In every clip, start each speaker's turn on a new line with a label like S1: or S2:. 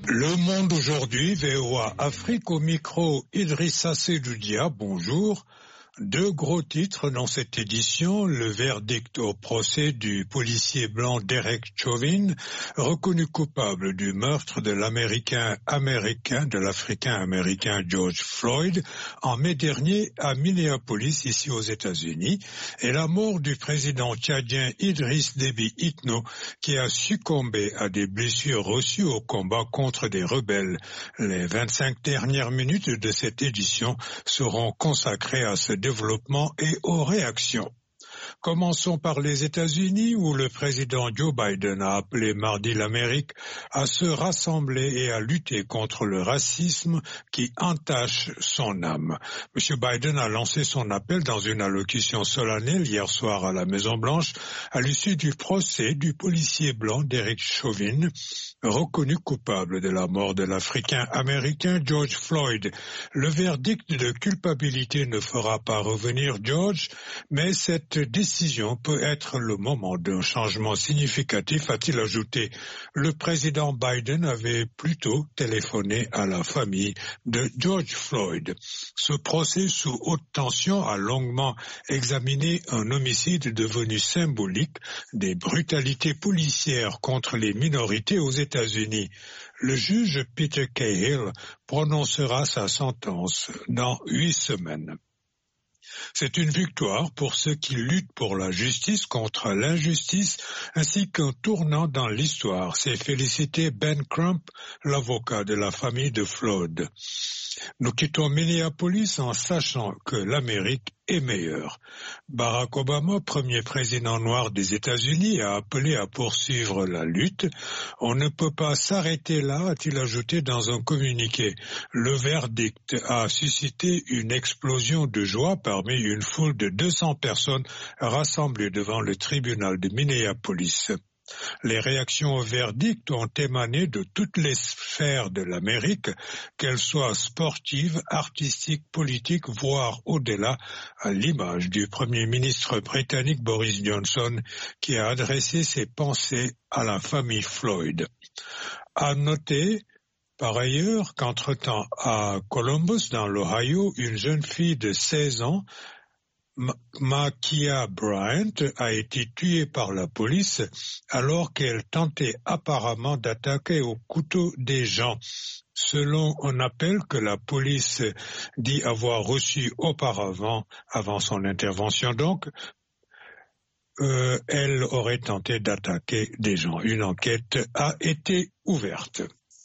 S1: Le Monde aujourd'hui, VOA Afrique au micro, Idrissa Seloudia, bonjour. Deux gros titres dans cette édition, le verdict au procès du policier blanc Derek Chauvin, reconnu coupable du meurtre de l'Africain américain George Floyd en mai dernier à Minneapolis, ici aux États-Unis, et la mort du président tchadien Idriss Déby Itno, qui a succombé à des blessures reçues au combat contre des rebelles. Les 25 dernières minutes de cette édition seront consacrées à ce développement et aux réactions. Commençons par les États-Unis où le président Joe Biden a appelé mardi l'Amérique à se rassembler et à lutter contre le racisme qui entache son âme. M. Biden a lancé son appel dans une allocution solennelle hier soir à la Maison-Blanche à l'issue du procès du policier blanc Derek Chauvin, reconnu coupable de la mort de l'Africain américain George Floyd. Le verdict de culpabilité ne fera pas revenir George, mais cette décision peut être le moment d'un changement significatif, a-t-il ajouté. Le président Biden avait plutôt téléphoné à la famille de George Floyd. Ce procès sous haute tension a longuement examiné un homicide devenu symbolique des brutalités policières contre les minorités aux États-Unis. Le juge Peter Cahill prononcera sa sentence dans 8 semaines. C'est une victoire pour ceux qui luttent pour la justice contre l'injustice, ainsi qu'un tournant dans l'histoire, s'est félicité Ben Crump, l'avocat de la famille de Floyd. Nous quittons Minneapolis en sachant que l'Amérique est meilleure. Barack Obama, premier président noir des États-Unis, a appelé à poursuivre la lutte. On ne peut pas s'arrêter là, a-t-il ajouté dans un communiqué. Le verdict a suscité une explosion de joie parmi une foule de 200 personnes rassemblées devant le tribunal de Minneapolis. Les réactions au verdict ont émané de toutes les sphères de l'Amérique, qu'elles soient sportives, artistiques, politiques, voire au-delà, à l'image du Premier ministre britannique Boris Johnson, qui a adressé ses pensées à la famille Floyd. À noter, par ailleurs, qu'entre-temps à Columbus, dans l'Ohio, une jeune fille de 16 ans, Ma'Khia Bryant, a été tuée par la police alors qu'elle tentait apparemment d'attaquer au couteau des gens. Selon un appel que la police dit avoir reçu auparavant, avant son intervention donc, elle aurait tenté d'attaquer des gens. Une enquête a été ouverte.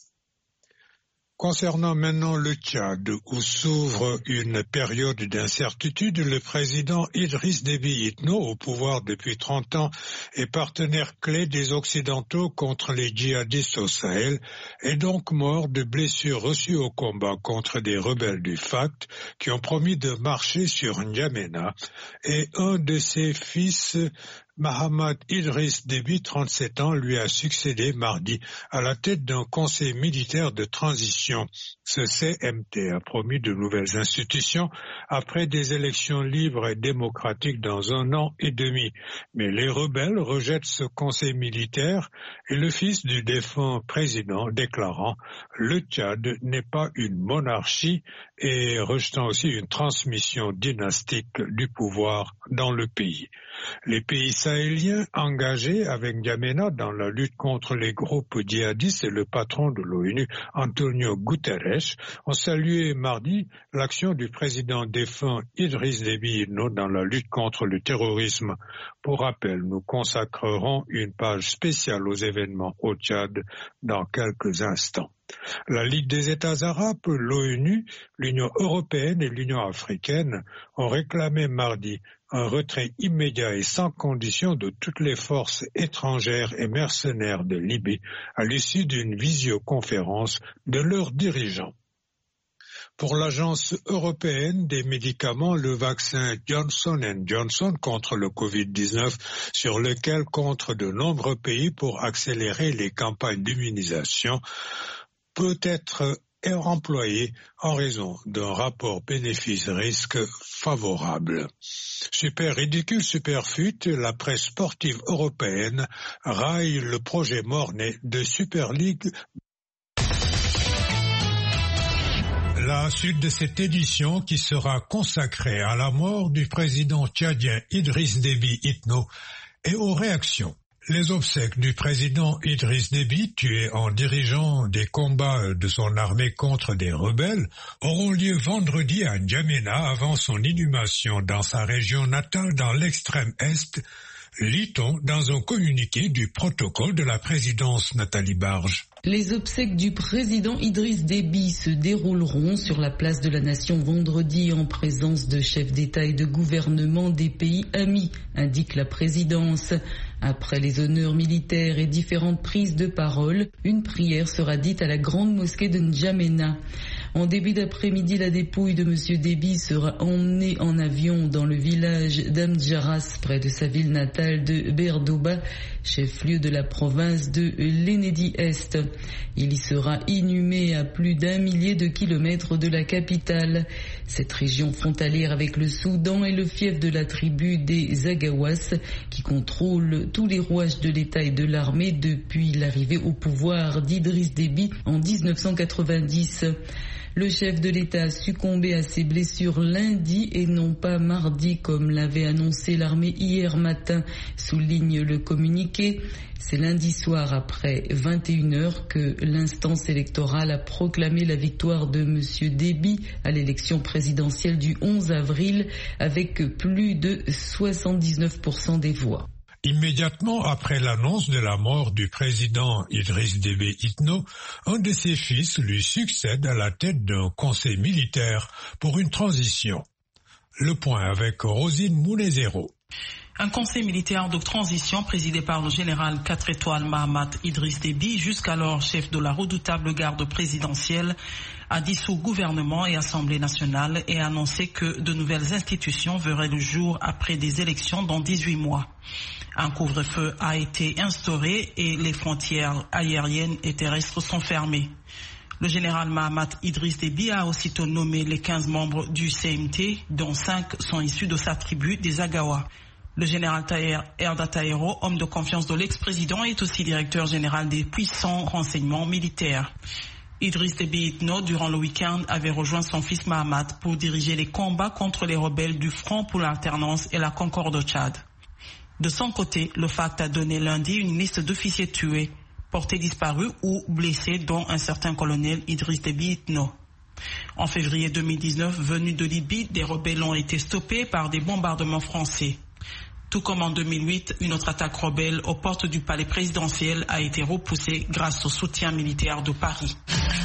S1: Concernant maintenant le Tchad, où s'ouvre une période d'incertitude, le président Idriss Déby Itno, au pouvoir depuis 30 ans et partenaire clé des Occidentaux contre les djihadistes au Sahel, est donc mort de blessures reçues au combat contre des rebelles du FACT qui ont promis de marcher sur N'Djamena, et un de ses fils, Mahamad Idriss Déby, 37 ans, lui a succédé mardi à la tête d'un conseil militaire de transition. Ce CMT a promis de nouvelles institutions après des élections libres et démocratiques dans 1 an et demi. Mais les rebelles rejettent ce conseil militaire et le fils du défunt président déclarant « Le Tchad n'est pas une monarchie » et rejetant aussi une transmission dynastique du pouvoir dans le pays. Les pays sahéliens engagés avec N'Djamena dans la lutte contre les groupes djihadistes et le patron de l'ONU, Antonio Guterres, ont salué mardi l'action du président défunt Idriss Déby Itno dans la lutte contre le terrorisme. Pour rappel, nous consacrerons une page spéciale aux événements au Tchad dans quelques instants. La Ligue des États arabes, l'ONU, l'Union européenne et l'Union africaine ont réclamé mardi un retrait immédiat et sans condition de toutes les forces étrangères et mercenaires de Libye à l'issue d'une visioconférence de leurs dirigeants. Pour l'Agence européenne des médicaments, le vaccin Johnson & Johnson contre le Covid-19, sur lequel comptent de nombreux pays pour accélérer les campagnes d'immunisation, peut être employé en raison d'un rapport bénéfice-risque favorable. Super ridicule, superfut, la presse sportive européenne raille le projet mort-né de Super League. La suite de cette édition qui sera consacrée à la mort du président tchadien Idriss Déby Itno et aux réactions. Les obsèques du président Idriss Déby, tué en dirigeant des combats de son armée contre des rebelles, auront lieu vendredi à N'Djamena avant son inhumation dans sa région natale dans l'extrême est, lit-on dans un communiqué du protocole de la présidence Nathalie Barge.
S2: Les obsèques du président Idriss Déby se dérouleront sur la place de la Nation vendredi en présence de chefs d'État et de gouvernement des pays amis, indique la présidence. Après les honneurs militaires et différentes prises de parole, une prière sera dite à la grande mosquée de N'Djamena. En début d'après-midi, la dépouille de M. Déby sera emmenée en avion dans le village d'Amdjaras, près de sa ville natale de Berdouba, chef-lieu de la province de l'Enedi-Est. Il y sera inhumé à plus d'1 millier de kilomètres de la capitale. Cette région frontalière avec le Soudan est le fief de la tribu des Agawas, qui contrôle tous les rouages de l'État et de l'armée depuis l'arrivée au pouvoir d'Idriss Déby en 1990. Le chef de l'État a succombé à ses blessures lundi et non pas mardi comme l'avait annoncé l'armée hier matin, souligne le communiqué. C'est lundi soir après 21h que l'instance électorale a proclamé la victoire de M. Déby à l'élection présidentielle du 11 avril avec plus de 79% des voix.
S1: Immédiatement après l'annonce de la mort du président Idriss Déby Itno, un de ses fils lui succède à la tête d'un conseil militaire pour une transition. Le point avec Rosine Mounezero.
S3: Un conseil militaire de transition présidé par le général 4 étoiles Mahamat Idriss Déby, jusqu'alors chef de la redoutable garde présidentielle, a dissous gouvernement et Assemblée nationale et a annoncé que de nouvelles institutions verraient le jour après des élections dans 18 mois. Un couvre-feu a été instauré et les frontières aériennes et terrestres sont fermées. Le général Mahamat Idriss Déby a aussitôt nommé les 15 membres du CMT, dont 5 sont issus de sa tribu des Agawa. Le général Taher Erda Tahero, homme de confiance de l'ex-président, est aussi directeur général des puissants renseignements militaires. Idriss Déby Itno, durant le week-end, avait rejoint son fils Mahamat pour diriger les combats contre les rebelles du Front pour l'alternance et la concorde au Tchad. De son côté, le FACT a donné lundi une liste d'officiers tués, portés disparus ou blessés, dont un certain colonel Idriss Déby Itno. En février 2019, venus de Libye, des rebelles ont été stoppés par des bombardements français. Tout comme en 2008, une autre attaque rebelle aux portes du palais présidentiel a été repoussée grâce au soutien militaire de Paris.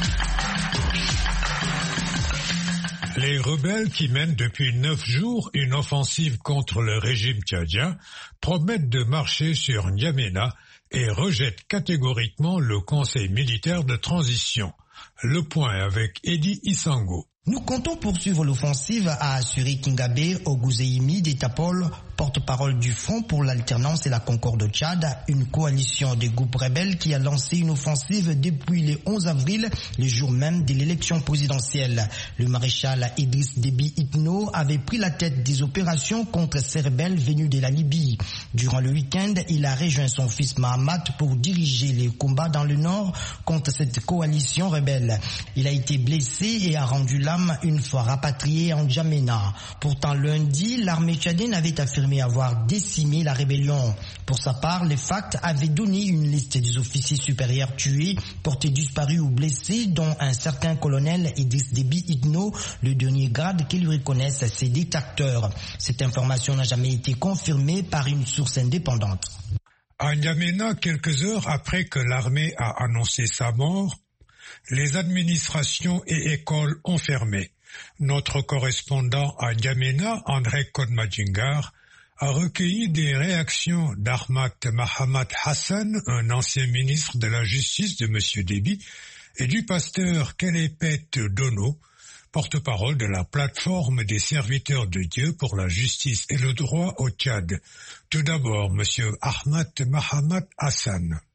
S1: Les rebelles qui mènent depuis 9 jours une offensive contre le régime tchadien promettent de marcher sur N'Djamena et rejettent catégoriquement le conseil militaire de transition. Le point avec Eddie Isango.
S4: Nous comptons poursuivre l'offensive, a assuré Kingabe Oguzeimi Detapol, porte-parole du Front pour l'alternance et la concorde au Tchad, une coalition de groupes rebelles qui a lancé une offensive depuis le 11 avril, le jour même de l'élection présidentielle. Le maréchal Idriss Déby Itno avait pris la tête des opérations contre ces rebelles venus de la Libye. Durant le week-end, il a rejoint son fils Mahamat pour diriger les combats dans le nord contre cette coalition rebelle. Il a été blessé et a rendu l'âme une fois rapatrié en N'Djamena. Pourtant lundi, l'armée tchadienne avait affirmé avoir décimé la rébellion. Pour sa part, le FACT avait donné une liste des officiers supérieurs tués, portés disparus ou blessés, dont un certain colonel Idriss Déby Itno, le dernier grade qu'ils lui reconnaissent ses détracteurs. Cette information n'a jamais été confirmée par une source indépendante.
S1: À N'Djamena, quelques heures après que l'armée a annoncé sa mort, les administrations et écoles ont fermé. Notre correspondant à N'Djamena, André Kodmadjingar, a recueilli des réactions d'Ahmad Mahamat Hassan, un ancien ministre de la Justice de M. Déby, et du pasteur Kelepet Dono, porte-parole de la plateforme des serviteurs de Dieu pour la justice et le droit au Tchad. Tout d'abord, M. Ahmad Mahamat Hassan.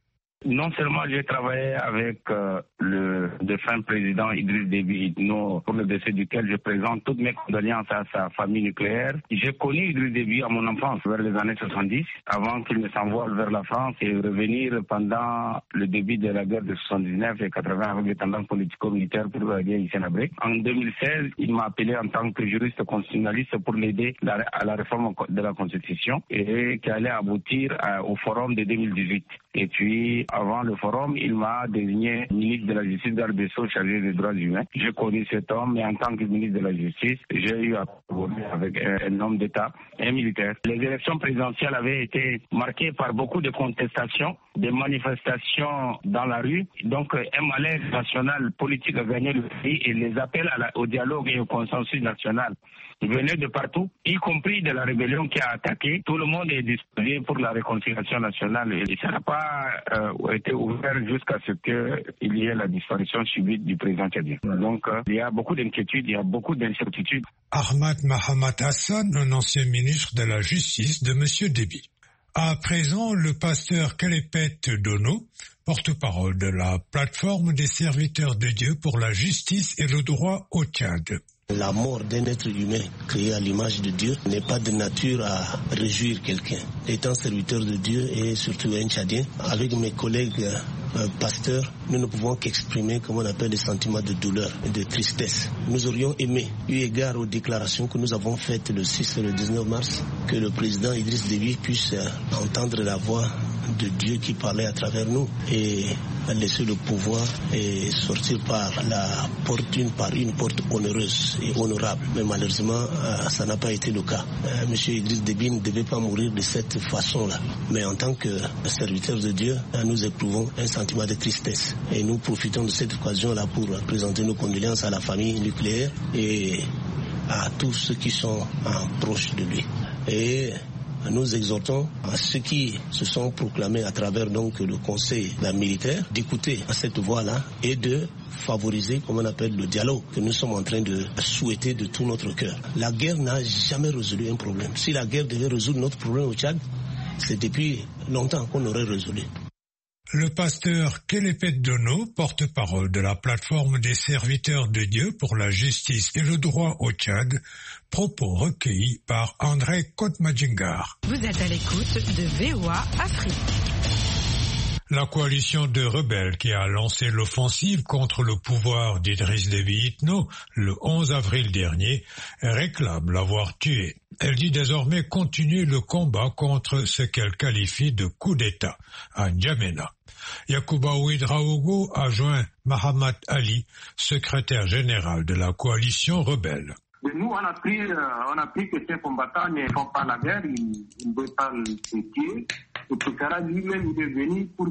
S5: Non seulement j'ai travaillé avec le défunt président Idriss Déby Itno, pour le décès duquel je présente toutes mes condoléances à sa famille nucléaire. J'ai connu Idriss Déby à mon enfance, vers les années 70, avant qu'il ne s'envole vers la France et revenir pendant le début de la guerre de 79 et 80 avec les tendances politico-militaires pour la guerre Hissène-Habré. En 2016, il m'a appelé en tant que juriste constitutionnaliste pour l'aider à la réforme de la Constitution et qui allait aboutir au forum de 2018. Et puis, avant le forum, il m'a désigné ministre de la Justice, garde des Sceaux, chargé des droits humains. J'ai connu cet homme, mais en tant que ministre de la Justice, j'ai eu à collaborer avec un homme d'État, un militaire. Les élections présidentielles avaient été marquées par beaucoup de contestations, des manifestations dans la rue. Donc, un malaise national politique a gagné le pays et les appels au dialogue et au consensus national venaient de partout, y compris de la rébellion qui a attaqué. Tout le monde est disposé pour la réconciliation nationale et ça n'a pas été ouvert jusqu'à ce qu'il y ait la disparition subite du président tchadien. Donc il y a beaucoup d'inquiétudes, il y a beaucoup d'incertitudes.
S1: Ahmad Mahamat Hassan, un ancien ministre de la Justice de M. Déby. À présent, le pasteur Kelepet Dono, porte-parole de la plateforme des serviteurs de Dieu pour la justice et le droit au Tchad.
S6: La mort d'un être humain créé à l'image de Dieu n'est pas de nature à réjouir quelqu'un. Étant serviteur de Dieu et surtout un Tchadien, avec mes collègues pasteurs, nous ne pouvons qu'exprimer, comme on appelle, des sentiments de douleur et de tristesse. Nous aurions aimé, eu égard aux déclarations que nous avons faites le 6 et le 19 mars, que le président Idriss Déby puisse entendre la voix de Dieu qui parlait à travers nous et laisser le pouvoir et sortir par une porte honoreuse et honorable. Mais malheureusement, ça n'a pas été le cas. Monsieur Idriss Déby ne devait pas mourir de cette façon-là. Mais en tant que serviteur de Dieu, nous éprouvons un sentiment de tristesse. Et nous profitons de cette occasion-là pour présenter nos condoléances à la famille nucléaire et à tous ceux qui sont proches de lui. Et nous exhortons à ceux qui se sont proclamés à travers donc le conseil militaire d'écouter à cette voix-là et de favoriser, comme on appelle, le dialogue que nous sommes en train de souhaiter de tout notre cœur. La guerre n'a jamais résolu un problème. Si la guerre devait résoudre notre problème au Tchad, c'est depuis longtemps qu'on aurait résolu.
S1: Le pasteur Kelepet Dono, porte-parole de la plateforme des serviteurs de Dieu pour la justice et le droit au Tchad, propos recueillis par André Kotmadjingar.
S7: Vous êtes à l'écoute de VOA Afrique.
S1: La coalition de rebelles qui a lancé l'offensive contre le pouvoir d'Idriss Déby Itno le 11 avril dernier réclame l'avoir tué. Elle dit désormais continuer le combat contre ce qu'elle qualifie de coup d'État à N'Djamena. Yacouba Ouedraogo a joint Mahamat Ali, secrétaire général de la coalition rebelle.
S8: Nous, on a pris que ces combattants ne font pas la guerre, ils ne veulent pas le tuer. Et Pekara lui-même il est venu pour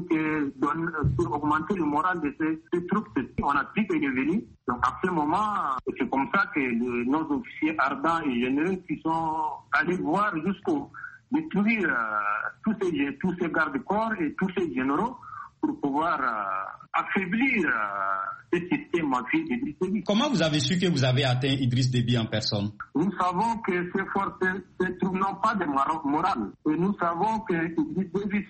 S8: augmenter le moral de ces troupes. On a pris qu'il est venu. Donc à ce moment, c'est comme ça que nos officiers ardents et généreux qui sont allés voir jusqu'au détruire tous ces gardes-corps et tous ces généraux pour pouvoir affaiblir ce système mafieux d'Idriss Déby.
S9: Comment vous avez su que vous avez atteint Idriss Déby en personne?
S8: Nous savons que ces forces, ces troupes n'ont pas de morale. Et nous savons que Idriss Déby,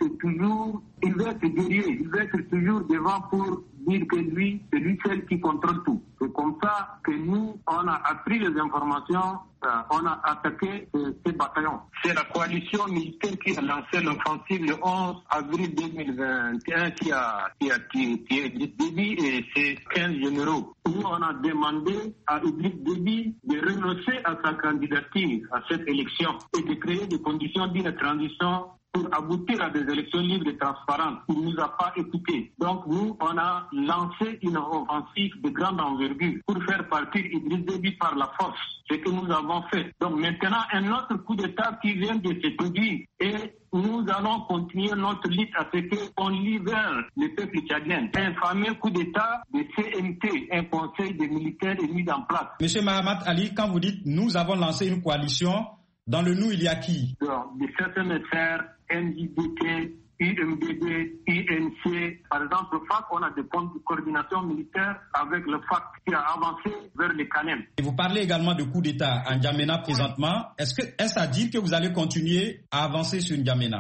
S8: il veut être guerrier, il veut être toujours devant pour dire que lui, c'est lui seul qui contrôle tout. C'est comme ça que nous, on a appris les informations, on a attaqué ces bataillons. C'est la coalition militaire qui a lancé l'offensive le 11 avril 2021 qui a tué Idriss Déby et ses 15 généraux. Nous, on a demandé à Idriss Déby de renoncer à sa candidature à cette élection et de créer des conditions d'une transition pour aboutir à des élections libres et transparentes. Il ne nous a pas écoutés. Donc nous, on a lancé une offensive de grande envergure pour faire partir Idriss Déby par la force. Ce que nous avons fait. Donc maintenant, un autre coup d'État qui vient de se produire. Et nous allons continuer notre lutte à ce qu'on libère le peuple tchadien. Un fameux coup d'État de CMT, un conseil des militaires est mis en place.
S9: Monsieur Mahamat Ali, quand vous dites « nous avons lancé une coalition », dans le nous, il y a qui?
S8: Des CSMFR, NJDT, UMDD, INC. Par exemple, le FAC, on a des coordinations militaires avec le FAC qui a avancé vers les Canem.
S9: Et vous parlez également de coup d'État à N'Djamena présentement. Est-ce à dire que vous allez continuer à avancer sur N'Djamena?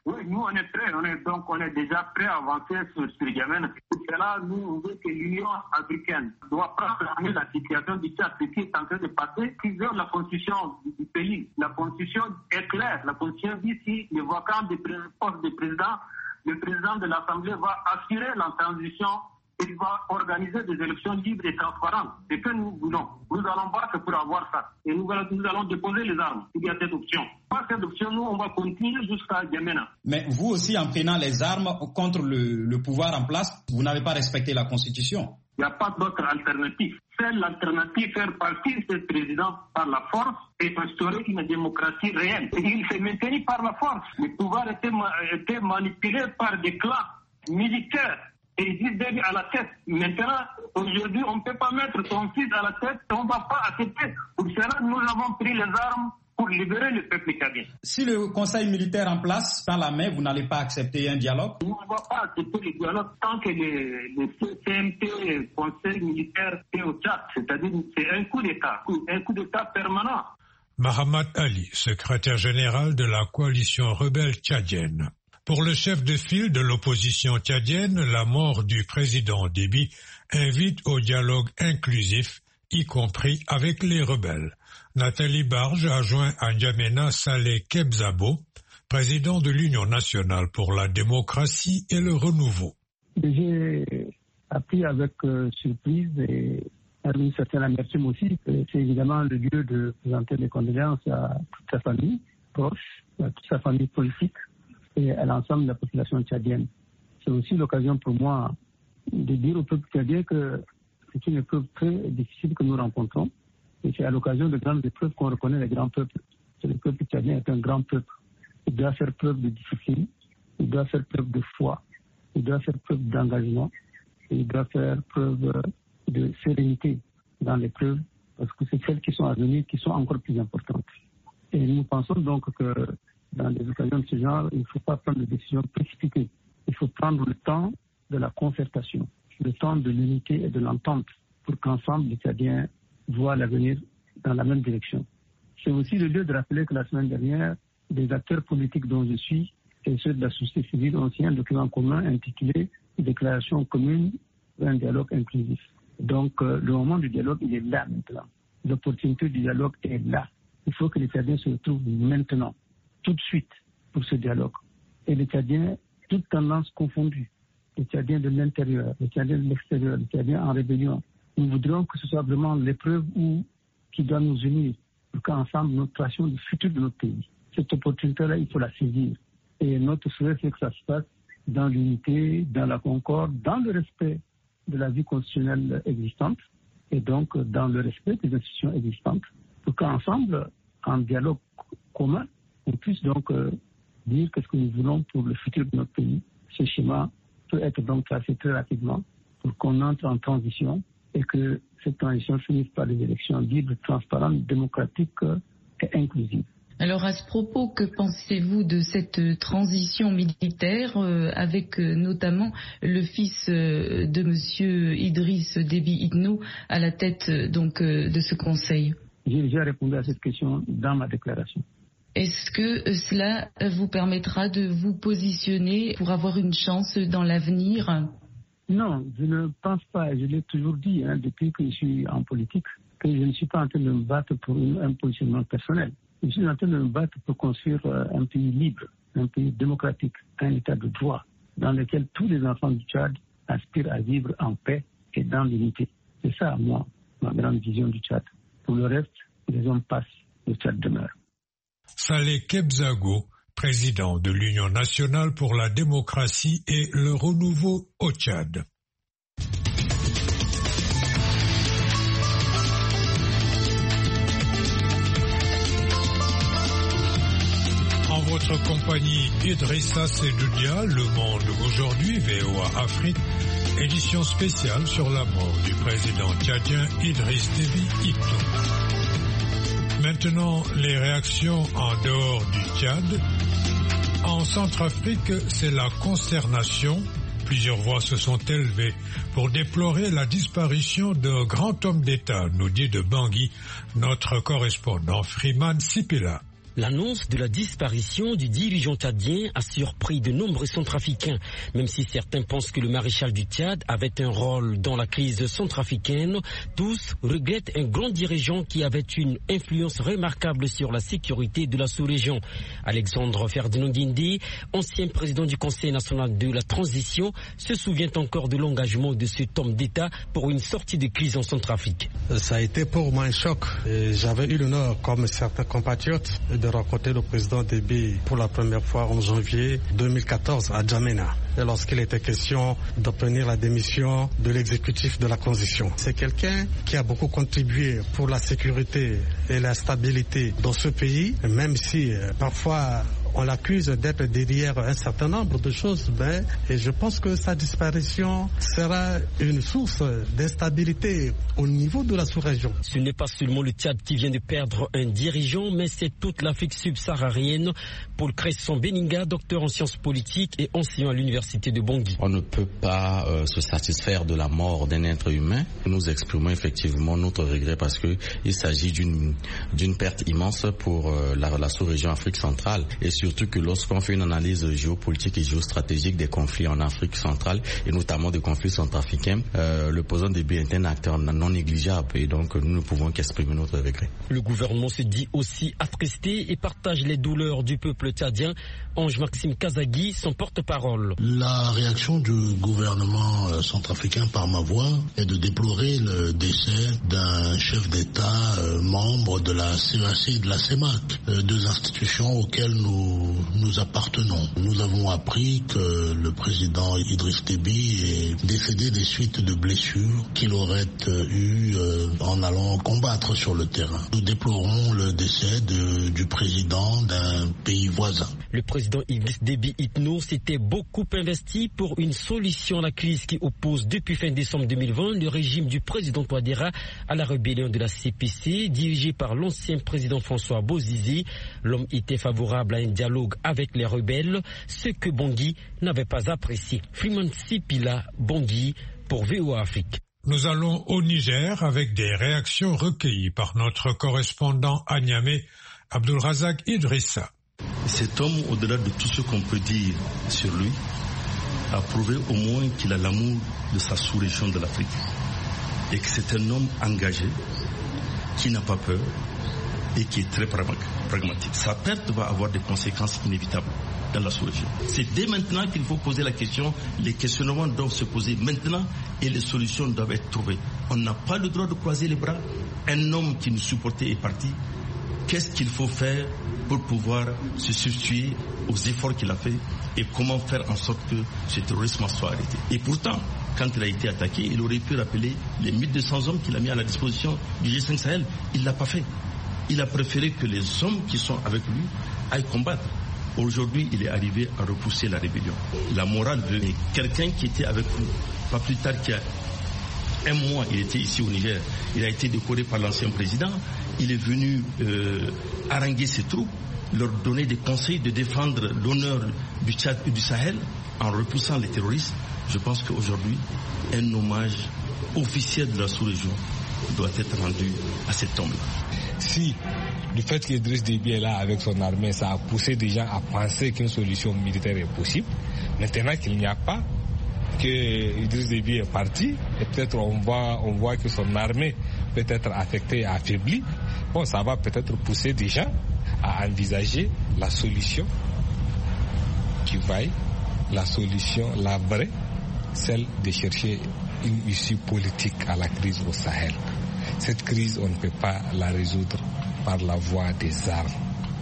S8: Oui, nous on est prêts, on est déjà prêts à avancer sur Yémen. Pour cela, nous on veut que l'Union africaine doit prendre la situation du Tchad, ce qui est en train de passer, qui veut la constitution du pays. La constitution est claire. La constitution dit si le vacant des postes de président, le président de l'Assemblée va assurer la transition. Il va organiser des élections libres et transparentes. C'est ce que nous voulons. Nous allons battre pour avoir ça. Et nous allons déposer les armes. Il y a cette option. Par cette option, nous, on va continuer jusqu'à Djamena.
S9: Mais vous aussi, en prenant les armes contre le pouvoir en place, vous n'avez pas respecté la Constitution.
S8: Il n'y a pas d'autre alternative. C'est l'alternative, faire partir ce président par la force et instaurer une démocratie réelle. Et il s'est maintenu par la force. Le pouvoir était manipulé par des clans militaires. Et Idriss Déby à la tête. Maintenant, aujourd'hui, on ne peut pas mettre son fils à la tête, on ne va pas accepter. Pour cela, nous avons pris les armes pour libérer le peuple tchadien.
S9: Si le conseil militaire en place tend la main, vous n'allez pas accepter un dialogue?
S8: Nous ne va pas accepter le dialogue tant que le CNP, le conseil militaire, est au Tchad. C'est-à-dire c'est un coup d'État permanent.
S1: Mahamat Ali, secrétaire général de la coalition rebelle tchadienne. Pour le chef de file de l'opposition tchadienne, la mort du président Déby invite au dialogue inclusif, y compris avec les rebelles. Nathalie Barge a joint à N'Djamena Saleh Kebzabo, président de l'Union nationale pour la démocratie et le renouveau.
S10: J'ai appris avec surprise et une certaine amertume aussi que c'est évidemment le lieu de présenter des condoléances à toute sa famille proche, à toute sa famille politique et à l'ensemble de la population tchadienne. C'est aussi l'occasion pour moi de dire au peuple tchadien que c'est une épreuve très difficile que nous rencontrons. Et c'est à l'occasion de grandes épreuves qu'on reconnaît les grands peuples. Le peuple tchadien est un grand peuple. Il doit faire preuve de discipline, il doit faire preuve de foi, il doit faire preuve d'engagement, et il doit faire preuve de sérénité dans l'épreuve, parce que c'est celles qui sont à venir qui sont encore plus importantes. Et nous pensons donc que dans des occasions de ce genre, il ne faut pas prendre des décisions précipitées. Il faut prendre le temps de la concertation, le temps de l'unité et de l'entente pour qu'ensemble les Tchadiens voient l'avenir dans la même direction. C'est aussi le lieu de rappeler que la semaine dernière, des acteurs politiques dont je suis et ceux de la société civile ont signé un document commun intitulé « Déclaration commune d'un dialogue inclusif ». Donc le moment du dialogue, il est là maintenant. L'opportunité du dialogue est là. Il faut que les Tchadiens se retrouvent maintenant, tout de suite, pour ce dialogue. Et les Tchadiens, toutes tendances confondues, les Tchadiens de l'intérieur, les Tchadiens de l'extérieur, les Tchadiens en rébellion, nous voudrions que ce soit vraiment l'épreuve qui doit nous unir pour qu'ensemble nous tracions le futur de notre pays. Cette opportunité-là, il faut la saisir. Et notre souhait, c'est que ça se passe dans l'unité, dans la concorde, dans le respect de la vie constitutionnelle existante et donc dans le respect des institutions existantes pour qu'ensemble, en dialogue commun, on puisse donc dire qu'est-ce que nous voulons pour le futur de notre pays. Ce schéma peut être donc tracé très rapidement pour qu'on entre en transition et que cette transition finisse par des élections libres, transparentes, démocratiques et inclusives.
S2: Alors à ce propos, que pensez-vous de cette transition militaire avec notamment le fils de Monsieur Idriss Déby Itno à la tête donc de ce conseil?
S10: J'ai déjà répondu à cette question dans ma déclaration.
S2: Est-ce que cela vous permettra de vous positionner pour avoir une chance dans l'avenir?
S10: Non, je ne pense pas. Je l'ai toujours dit depuis que je suis en politique, que je ne suis pas en train de me battre pour un positionnement personnel. Je suis en train de me battre pour construire un pays libre, un pays démocratique, un état de droit, dans lequel tous les enfants du Tchad aspirent à vivre en paix et dans l'unité. C'est ça, moi, ma grande vision du Tchad. Pour le reste, les hommes passent, le Tchad demeure.
S1: Saleh Kebzabo, président de l'Union nationale pour la démocratie et le renouveau au Tchad. En votre compagnie, Idrissa Sedoudia, Le Monde aujourd'hui, VOA Afrique, édition spéciale sur la mort du président tchadien Idriss Déby Itno. Maintenant, les réactions en dehors du Tchad. En Centrafrique, c'est la consternation. Plusieurs voix se sont élevées pour déplorer la disparition d'un grand homme d'État, nous dit de Bangui notre correspondant Freeman Sipila.
S11: L'annonce de la disparition du dirigeant tchadien a surpris de nombreux centrafricains, même si certains pensent que le maréchal du Tchad avait un rôle dans la crise centrafricaine. Tous regrettent un grand dirigeant qui avait une influence remarquable sur la sécurité de la sous-région. Alexandre Ferdinand Guindé, ancien président du Conseil national de la transition, se souvient encore de l'engagement de cet homme d'État pour une sortie de crise en Centrafrique.
S12: Ça a été pour moi un choc. J'avais eu l'honneur, comme certains compatriotes, de rencontrer le président Déby pour la première fois en janvier 2014 à Djamena. Et lorsqu'il était question d'obtenir la démission de l'exécutif de la transition. C'est quelqu'un qui a beaucoup contribué pour la sécurité et la stabilité dans ce pays, même si parfois on l'accuse d'être derrière un certain nombre de choses, et je pense que sa disparition sera une source d'instabilité au niveau de la sous-région.
S11: Ce n'est pas seulement le Tchad qui vient de perdre un dirigeant, mais c'est toute l'Afrique subsaharienne. Paul Cresson Beninga, docteur en sciences politiques et enseignant à l'université de Bangui.
S13: On ne peut pas se satisfaire de la mort d'un être humain. Nous exprimons effectivement notre regret parce qu'il s'agit d'une perte immense pour la sous-région Afrique centrale. Et surtout que lorsqu'on fait une analyse géopolitique et géostratégique des conflits en Afrique centrale et notamment des conflits centrafricains, le président Déby est un acteur non négligeable et donc nous ne pouvons qu'exprimer notre regret.
S11: Le gouvernement se dit aussi attristé et partage les douleurs du peuple tchadien. Ange Maxime Kazagui, son porte-parole.
S14: La réaction du gouvernement centrafricain par ma voix est de déplorer le décès d'un chef d'État membre de la CEAC et de la CEMAC, deux institutions auxquelles nous appartenons. Nous avons appris que le président Idriss Déby est décédé des suites de blessures qu'il aurait eues en allant combattre sur le terrain. Nous déplorons le décès du président d'un pays voisin.
S11: Le président Idriss Déby Itno s'était beaucoup investi pour une solution à la crise qui oppose depuis fin décembre 2020 le régime du président Touadéra à la rébellion de la CPC dirigée par l'ancien président François Bozizé. L'homme était favorable à un dialogue avec les rebelles, ce que Bangui n'avait pas apprécié. Freeman Sipila, Bangui, pour VOA Afrique.
S1: Nous allons au Niger avec des réactions recueillies par notre correspondant à Niamey, Abdulrazak Idrissa.
S15: Cet homme, au-delà de tout ce qu'on peut dire sur lui, a prouvé au moins qu'il a l'amour de sa sous-région de l'Afrique et que c'est un homme engagé, qui n'a pas peur et qui est très pragmatique. Sa perte va avoir des conséquences inévitables dans la sous-région. C'est dès maintenant qu'il faut poser la question, les questionnements doivent se poser maintenant et les solutions doivent être trouvées. On n'a pas le droit de croiser les bras. Un homme qui nous supportait est parti. Qu'est-ce qu'il faut faire pour pouvoir se substituer aux efforts qu'il a fait et comment faire en sorte que ce terrorisme soit arrêté. Et pourtant, quand il a été attaqué, il aurait pu rappeler les 1200 hommes qu'il a mis à la disposition du G5 Sahel. Il ne l'a pas fait. Il a préféré que les hommes qui sont avec lui aillent combattre. Aujourd'hui, il est arrivé à repousser la rébellion. La morale de quelqu'un qui était avec nous, pas plus tard qu'il y a un mois, il était ici au Niger. Il a été décoré par l'ancien président. Il est venu haranguer ses troupes, leur donner des conseils de défendre l'honneur du Tchad et du Sahel en repoussant les terroristes. Je pense qu'aujourd'hui, un hommage officiel de la sous-région doit être rendu à cet homme-là.
S16: Si le fait qu'Idriss Déby est là avec son armée, ça a poussé des gens à penser qu'une solution militaire est possible, maintenant qu'il n'y a pas, que Idriss Déby est parti, et peut-être on voit que son armée peut être affectée et affaiblie, bon, ça va peut-être pousser des gens à envisager la solution qui vaille, la solution, la vraie, celle de chercher une issue politique à la crise au Sahel. Cette crise, on ne peut pas la résoudre par la voie des armes.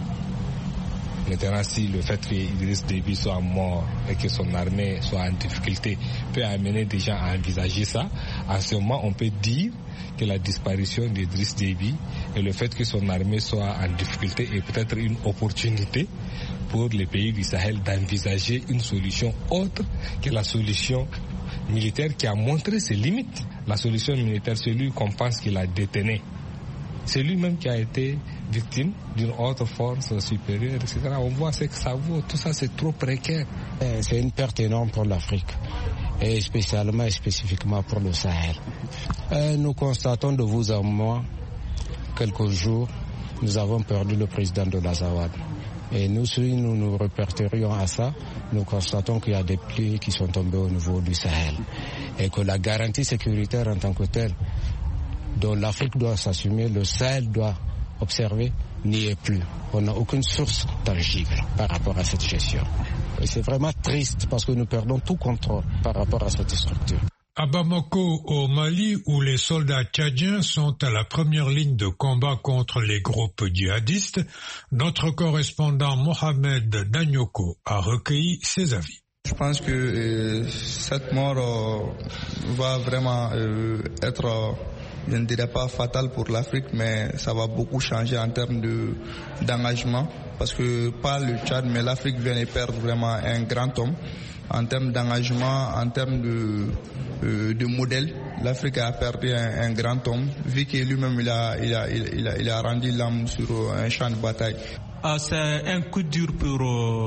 S16: Maintenant, si le fait qu'Idriss Déby soit mort et que son armée soit en difficulté peut amener des gens à envisager ça, en ce moment, on peut dire que la disparition d'Idriss Déby et le fait que son armée soit en difficulté est peut-être une opportunité pour les pays du Sahel d'envisager une solution autre que la solution militaire qui a montré ses limites. La solution militaire, c'est lui qu'on pense qu'il a détenu. C'est lui-même qui a été victime d'une autre force supérieure, etc. On voit ce que ça vaut. Tout ça, c'est trop précaire.
S17: C'est une perte énorme pour l'Afrique, et spécialement et spécifiquement pour le Sahel. Nous constatons de vous à moi, quelques jours, nous avons perdu le président de l'Azawad. Et nous, si nous nous répertorions à ça, nous constatons qu'il y a des plis qui sont tombés au niveau du Sahel. Et que la garantie sécuritaire en tant que telle, dont l'Afrique doit s'assumer, le Sahel doit observer, n'y est plus. On n'a aucune source tangible par rapport à cette gestion. Et c'est vraiment triste parce que nous perdons tout contrôle par rapport à cette structure.
S1: À Bamako, au Mali, où les soldats tchadiens sont à la première ligne de combat contre les groupes djihadistes, notre correspondant Mohamed Danyoko a recueilli ses avis.
S18: Je pense que cette mort va vraiment être, je ne dirais pas fatale pour l'Afrique, mais ça va beaucoup changer en termes d'engagement, parce que pas le Tchad, mais l'Afrique vient de perdre vraiment un grand homme. En termes d'engagement, en termes de modèle, l'Afrique a perdu un grand homme, vu que lui-même il a rendu l'âme sur un champ de bataille.
S19: C'est un coup dur pour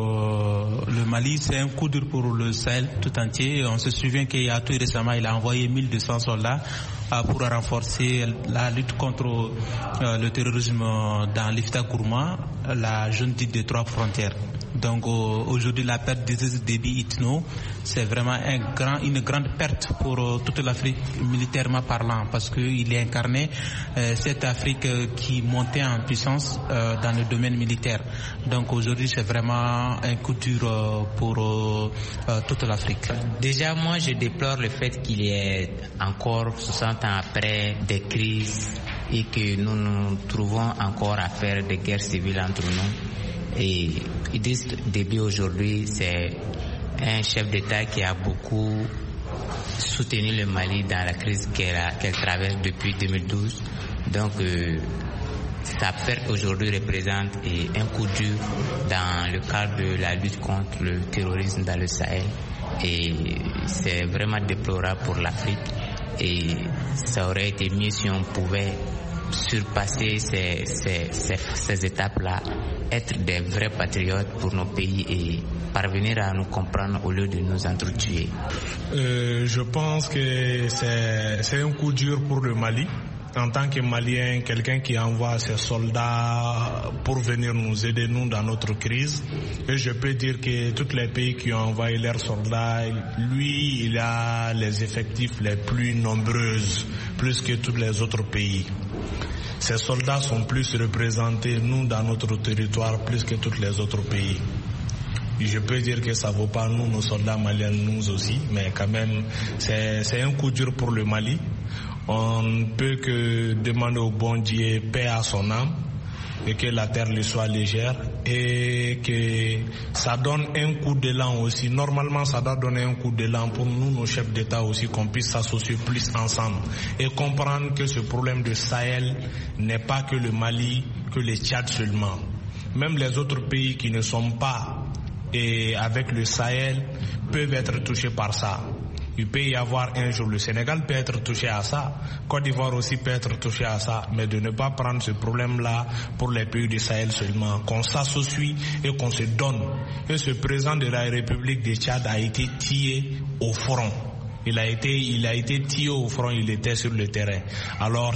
S19: le Mali, c'est un coup dur pour le Sahel tout entier. On se souvient qu'il y a tout récemment, il a envoyé 1200 soldats pour renforcer la lutte contre le terrorisme dans l'Ifta Gourma, la zone dite des 3 frontières. Donc aujourd'hui, la perte d'Idriss Déby Itno, c'est vraiment une grande perte pour toute l'Afrique militairement parlant, parce qu'il incarnait cette Afrique qui montait en puissance dans le domaine militaire. Donc aujourd'hui, c'est vraiment un coup dur pour toute l'Afrique.
S20: Déjà, moi, je déplore le fait qu'il y ait encore 60 ans après des crises et que nous nous trouvons encore à faire des guerres civiles entre nous. Et Idriss Déby aujourd'hui, c'est un chef d'État qui a beaucoup soutenu le Mali dans la crise qu'elle traverse depuis 2012. Donc sa perte aujourd'hui représente un coup dur dans le cadre de la lutte contre le terrorisme dans le Sahel. Et c'est vraiment déplorable pour l'Afrique. Et ça aurait été mieux si on pouvait surpasser ces étapes-là, être des vrais patriotes pour nos pays et parvenir à nous comprendre au lieu de nous entretuer.
S21: Je pense que c'est un coup dur pour le Mali. En tant que Malien, quelqu'un qui envoie ses soldats pour venir nous aider, nous, dans notre crise. Et je peux dire que tous les pays qui ont envoyé leurs soldats, lui, il a les effectifs les plus nombreux, plus que tous les autres pays. Ces soldats sont plus représentés, nous, dans notre territoire, plus que tous les autres pays. Je peux dire que ça ne vaut pas nous, nos soldats maliens, nous aussi, mais quand même, c'est un coup dur pour le Mali. On ne peut que demander au bon Dieu paix à son âme et que la terre lui soit légère et que ça donne un coup d'élan aussi. Normalement, ça doit donner un coup d'élan pour nous, nos chefs d'État aussi, qu'on puisse s'associer plus ensemble et comprendre que ce problème de Sahel n'est pas que le Mali, que le Tchad seulement. Même les autres pays qui ne sont pas avec le Sahel peuvent être touchés par ça. Il peut y avoir un jour, le Sénégal peut être touché à ça, Côte d'Ivoire aussi peut être touché à ça, mais de ne pas prendre ce problème-là pour les pays du Sahel seulement, qu'on s'associe et qu'on se donne. Et ce président de la République du Tchad a été tué au front. Il a été tué au front, il était sur le terrain. Alors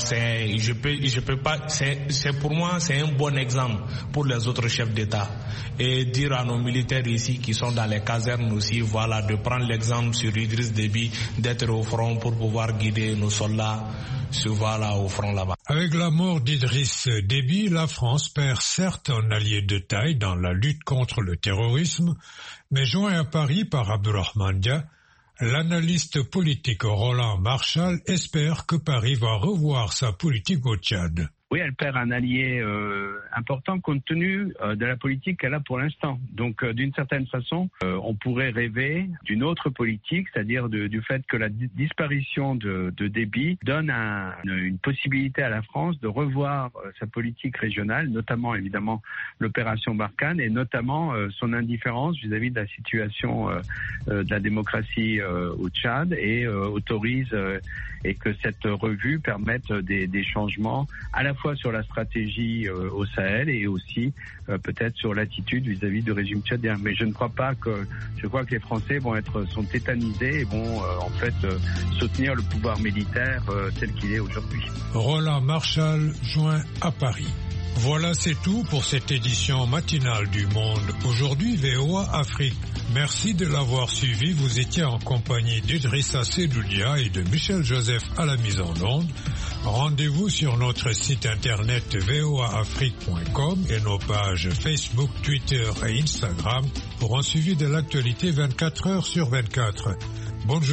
S21: je peux pas, c'est pour moi, c'est un bon exemple pour les autres chefs d'État. Et dire à nos militaires ici qui sont dans les casernes aussi, voilà, de prendre l'exemple sur Idriss Déby, d'être au front pour pouvoir guider nos soldats au front là-bas.
S1: Avec la mort d'Idriss Déby, la France perd certes un allié de taille dans la lutte contre le terrorisme, mais joint à Paris par Abdourahmane Dia, l'analyste politique Roland Marchal espère que Paris va revoir sa politique au Tchad.
S5: Oui, elle perd un allié important compte tenu de la politique qu'elle a pour l'instant. Donc, d'une certaine façon, on pourrait rêver d'une autre politique, c'est-à-dire du fait que la disparition de Déby donne une possibilité à la France de revoir sa politique régionale, notamment évidemment l'opération Barkhane et notamment son indifférence vis-à-vis de la situation de la démocratie au Tchad et autorise et que cette revue permette des changements à la fois sur la stratégie au Sahel et aussi peut-être sur l'attitude vis-à-vis du régime tchadien. Mais je crois que les Français sont tétanisés et vont en fait soutenir le pouvoir militaire tel qu'il est aujourd'hui.
S1: Roland Marchal joint à Paris. Voilà, c'est tout pour cette édition matinale du Monde. Aujourd'hui, VOA Afrique. Merci de l'avoir suivi. Vous étiez en compagnie d'Idrissa Sedoudia et de Michel Joseph à la mise en onde. Rendez-vous sur notre site internet voaafrique.com et nos pages Facebook, Twitter et Instagram pour un suivi de l'actualité 24 heures sur 24. Bonne journée.